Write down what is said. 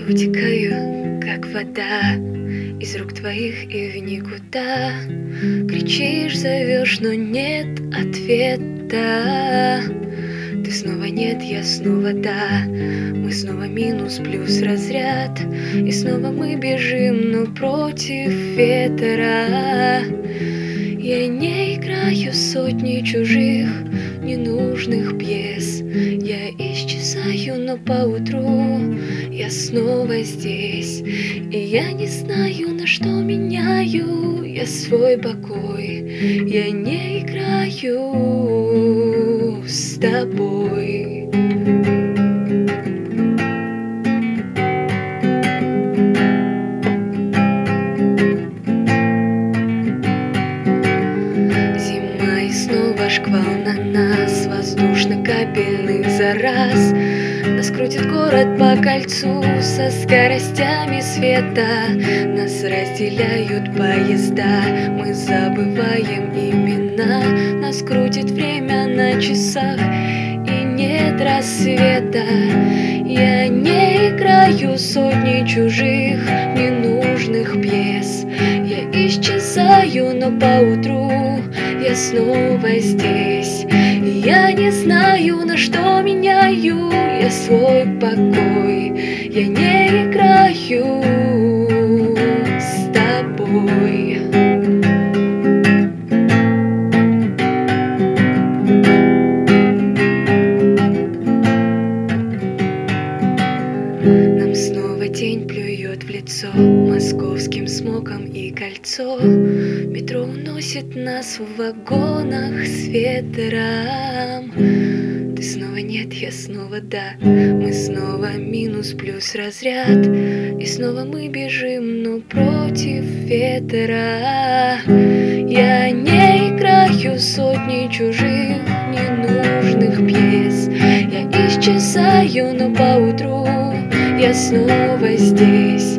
утекаю, как вода, из рук твоих и в никуда. Кричишь, зовешь, но нет ответа. Ты снова нет, я снова да. Мы снова минус плюс разряд. И снова мы бежим, но против ветра. Я не играю сотни чужих ненужных пьес. Я исчезаю, но поутру я снова здесь. И я не знаю, на что меняю я свой покой. Я не играю с тобой. Зима и снова шквал на нас, воздушно-капельных зараз. Нас крутит город по кольцу со скоростями света. Нас разделяют поезда, мы забываем имена. Нас крутит время на часах и нет рассвета. Я не играю сотни чужих ненужных пьес. Я исчезаю, но поутру я снова здесь. И я не знаю, на что меняю я свой покой. Я не играю с тобой. Нам снова день плюет в лицо московским смогом и кольцо. Метро уносит нас в вагонах с ветром. Ты снова нет, я снова да. Мы снова минус плюс разряд. И снова мы бежим, но против ветра. Я не играю сотни чужих ненужных пьес. Я исчезаю, но поутру я снова здесь.